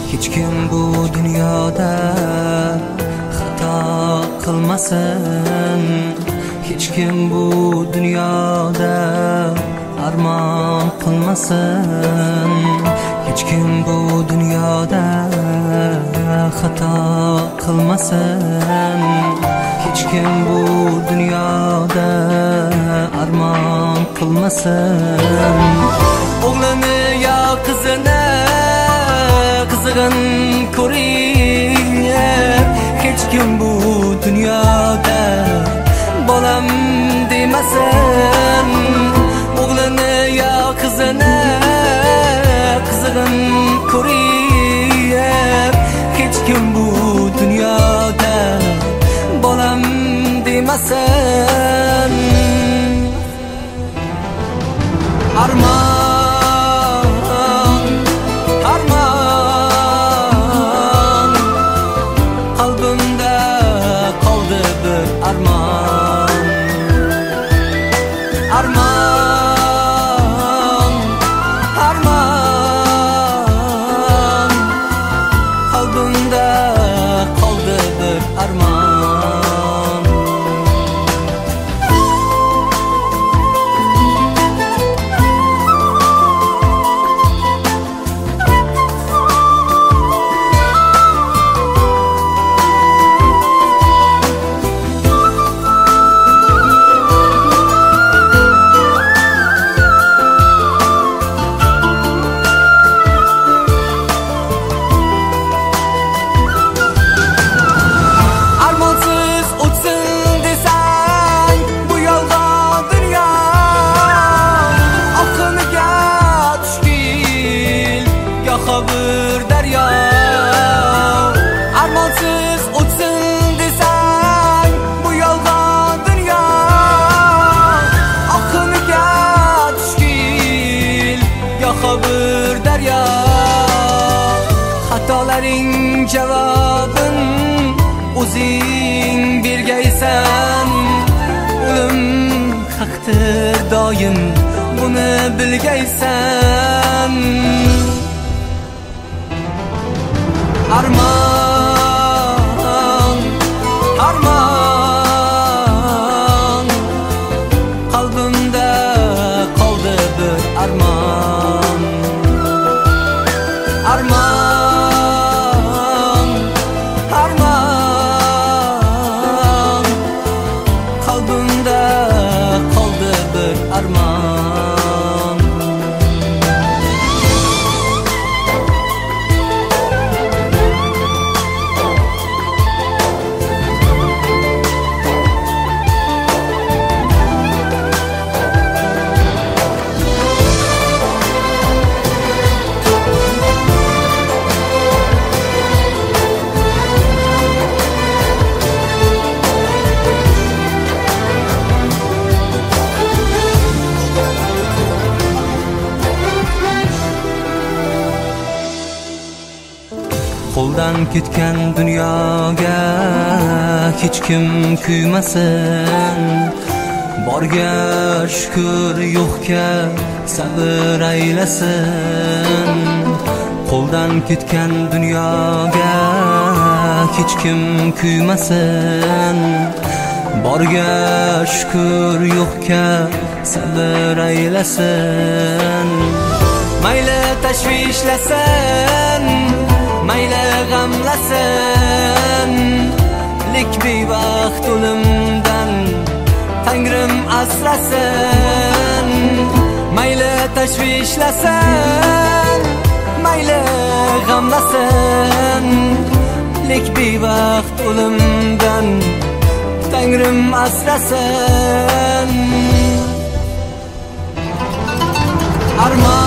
Hech kim bu dunyoda xato qilmasin. Hech kim bu dunyoda armon qilmasin. Hech kim bu dunyoda xato qilmasin. Hech kim bu dunyoda armon qilmasin. O'g'lini yo qizini qizg'in ko'rar. Hech kim bu dunyoda bolam demasin. O'g'lini yo qizini qizg'in ko'rar. Hech kim bu dunyoda bolam demasin. Armon, armon, qalbimda qoldi bir armon. Armon, armon, qalbimda qoldi bir armon. Bir daryo armonsiz o'tsin desang bu yolg'on dunyo. Oqiniga tushgil yo'q bir daryo. Xatolaring javobin o'zing bergaysan. O'lim haqdir doim buni bilgaysan. Armon, armon, qalbimda qoldi bir armon. Armon, armon, qalbimda qoldi bir armon. Qo'ldan ketgan dunyoga hech kim kuymasin. Borga shukr, yo'qga sabr aylasin. Qo'ldan ketgan dunyoga hech kim kuymasin. Borga shukr, yo'qga sabr aylasin. Mayli tashvishlasin, mayli g'amlasin. Lek bebaxt o'limdan Tangrim asrasin. Mayli tashvishlasin, mayli g'amlasin. Lek bebaxt o'limdan Tangrim asrasin. Armon